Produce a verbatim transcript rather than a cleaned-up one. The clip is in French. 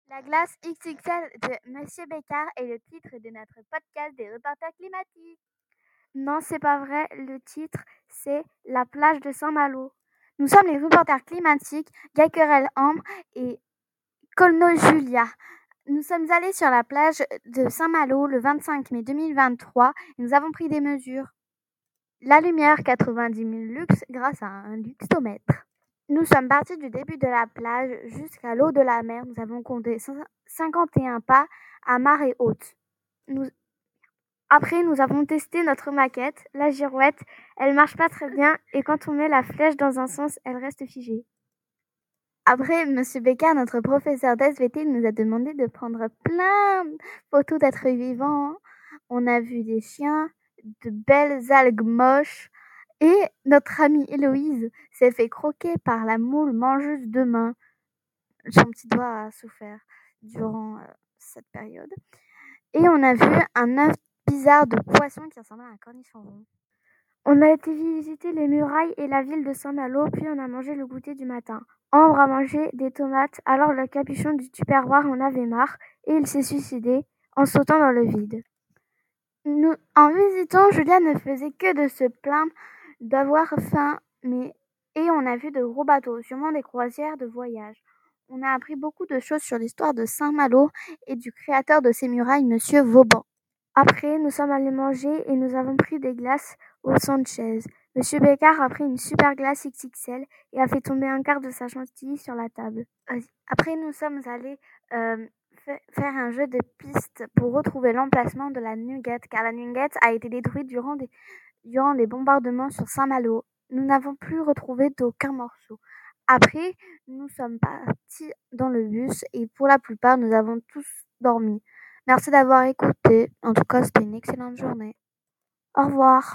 La glace X X L de Monsieur Bécard est le titre de notre podcast des reporters climatiques. Non, c'est pas vrai, le titre c'est La plage de Saint-Malo. Nous sommes les reporters climatiques Gaquerel-Ambre et Colno-Julia. Nous sommes allés sur la plage de Saint-Malo le vingt-cinq mai deux mille vingt-trois et nous avons pris des mesures. La lumière quatre-vingt-dix mille lux grâce à un luxtomètre. Nous sommes partis du début de la plage jusqu'à l'eau de la mer. Nous avons compté cinquante et un pas à marée haute. Nous... Après, nous avons testé notre maquette, la girouette. Elle marche pas très bien et quand on met la flèche dans un sens, elle reste figée. Après, Monsieur Bécard, notre professeur d'S V T, nous a demandé de prendre plein de photos d'êtres vivants. On a vu des chiens, de belles algues moches. Et notre amie Héloïse s'est fait croquer par la moule mangeuse de main. Son petit doigt a souffert durant euh, cette période. Et on a vu un œuf bizarre de poisson qui ressemblait à un cornichon rond. On a été visiter les murailles et la ville de Saint-Malo, puis on a mangé le goûter du matin. Ambre a mangé des tomates, alors le capuchon du tupperware en avait marre et il s'est suicidé en sautant dans le vide. Nous, en visitant, Julia ne faisait que de se plaindre d'avoir faim, mais et on a vu de gros bateaux, sûrement des croisières de voyage. On a appris beaucoup de choses sur l'histoire de Saint-Malo et du créateur de ces murailles, Monsieur Vauban. Après, nous sommes allés manger et nous avons pris des glaces au Sanchez. Monsieur Bécard a pris une super glace X X L et a fait tomber un quart de sa chantilly sur la table. Après, nous sommes allés euh, faire un jeu de piste pour retrouver l'emplacement de la Nugget, car la Nugget a été détruite durant des, durant des bombardements sur Saint-Malo. Nous n'avons plus retrouvé d'aucun morceau. Après, nous sommes partis dans le bus et pour la plupart, nous avons tous dormi. Merci d'avoir écouté. En tout cas, c'était une excellente journée. Au revoir.